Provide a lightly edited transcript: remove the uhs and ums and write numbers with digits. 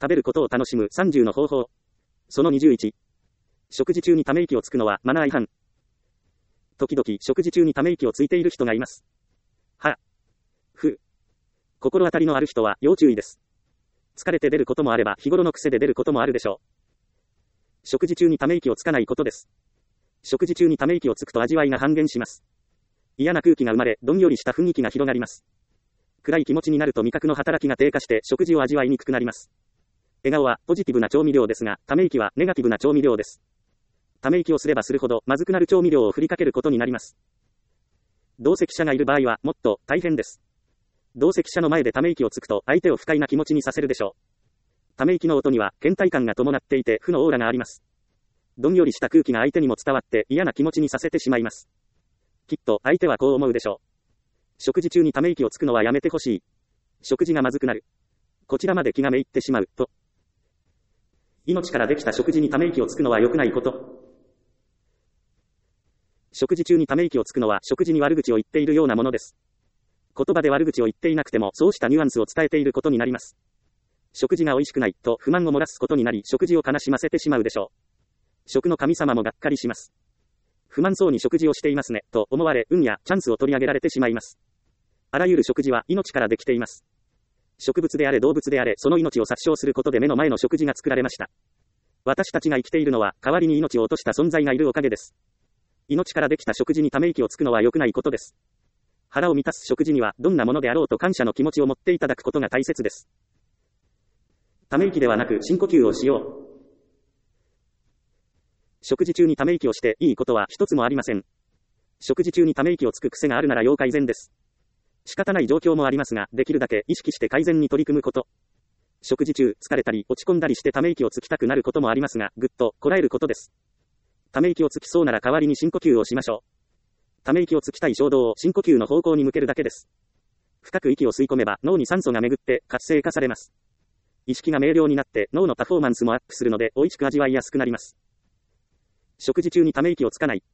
食べることを楽しむ30の方法。その21。食事中にため息をつくのはマナー違反。時々食事中にため息をついている人がいます。心当たりのある人は要注意です。疲れて出ることもあれば日頃の癖で出ることもあるでしょう。食事中にため息をつかないことです。食事中にため息をつくと味わいが半減します。嫌な空気が生まれ、どんよりした雰囲気が広がります。暗い気持ちになると味覚の働きが低下して食事を味わいにくくなります。笑顔はポジティブな調味料ですが、ため息はネガティブな調味料です。ため息をすればするほどまずくなる調味料を振りかけることになります。同席者がいる場合はもっと大変です。同席者の前でため息をつくと相手を不快な気持ちにさせるでしょう。ため息の音には倦怠感が伴っていて負のオーラがあります。どんよりした空気が相手にも伝わって嫌な気持ちにさせてしまいます。きっと相手はこう思うでしょう。食事中にため息をつくのはやめてほしい。食事がまずくなる。こちらまで気がめいってしまう、と。命からできた食事にため息をつくのは良くないこと。食事中にため息をつくのは食事に悪口を言っているようなものです。言葉で悪口を言っていなくてもそうしたニュアンスを伝えていることになります。食事が美味しくないと不満を漏らすことになり食事を悲しませてしまうでしょう。食の神様もがっかりします。不満そうに食事をしていますねと思われ運やチャンスを取り上げられてしまいます。あらゆる食事は命からできています。植物であれ動物であれその命を殺傷することで目の前の食事が作られました。私たちが生きているのは代わりに命を落とした存在がいるおかげです。命からできた食事にため息をつくのは良くないことです。腹を満たす食事にはどんなものであろうと感謝の気持ちを持っていただくことが大切です。ため息ではなく深呼吸をしよう。食事中にため息をしていいことは一つもありません。食事中にため息をつく癖があるなら要改善です。仕方ない状況もありますが、できるだけ意識して改善に取り組むこと。食事中、疲れたり落ち込んだりしてため息をつきたくなることもありますが、ぐっとこらえることです。ため息をつきそうなら代わりに深呼吸をしましょう。ため息をつきたい衝動を深呼吸の方向に向けるだけです。深く息を吸い込めば脳に酸素が巡って活性化されます。意識が明瞭になって脳のパフォーマンスもアップするので美味しく味わいやすくなります。食事中にため息をつかない。